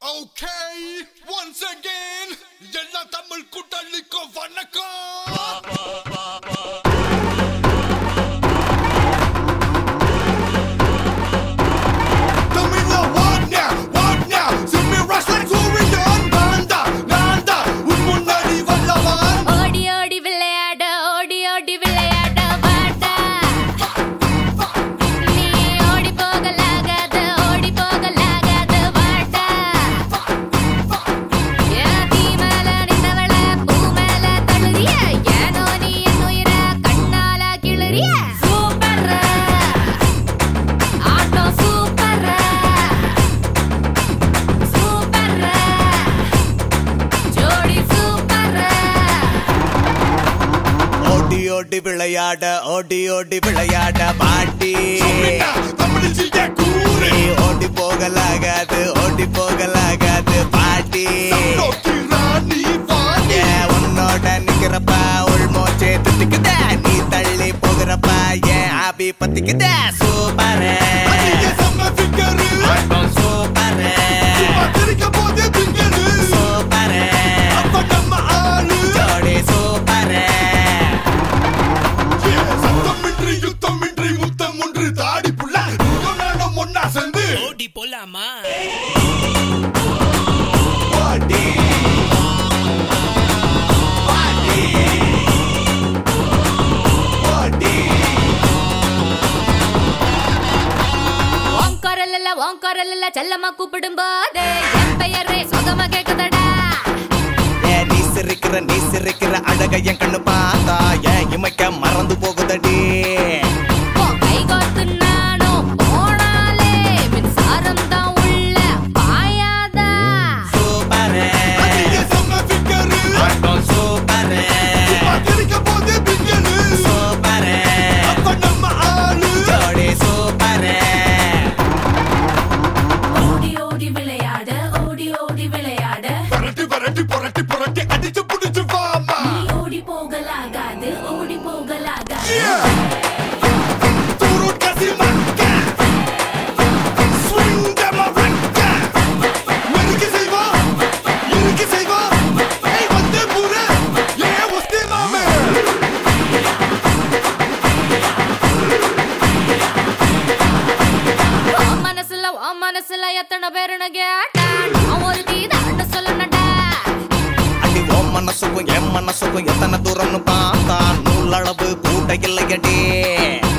Okay, once again, எல்லா தமிழ் கூட்டாளிக்கும் வணக்கம். ஓடி விளையாட ஓடி ஓடி விளையாட பாட்டி ஓடி போகலாகாது ஓடி போகலாகாது பாட்டி உன்னோட நிக்கிறப்ப உள்மோச்சே துட்டிக்குத நீ தள்ளி போகிறப்ப ஏன் ஆபி பத்திக்குத சூப்பர் சூப்பர் சூப்பர் ஜோடி சூப்பர் ஓடி போலாமா ஓங்காரல்ல செல்லமா கூப்பிடும் போது என் பெயரே சுகமா கேக்குதடா. நீ சிரிக்கிற அழக என் கண்ணு பார்த்தா ஏன் இமைக்க மறந்து போகுதடி. கை கோத்து நானும் போனாலே மின்சாரம் தான் உள்ள பாயாதா. சூப்பர் சூப்பர் சூப்பர் ஜோடி சூப்பர். ஓடி ஓடி விளையாட ஓடி ஓடி விளையாட புரட்டி அடிச்சு புடிச்சு வாமா. ஓடி போகலாகாது ஓடி போகலாகாது. மனசுல எத்தனை பேருன்னு கேட்டா நான் ஒரு தீதான்னு சொல்லணும்டா. அடி ஓ மனசுக்கும் என் மனசுக்கும் எத்தனை தூரம்னு பார்த்தா நூலளவு கூட்ட இல்லையடி.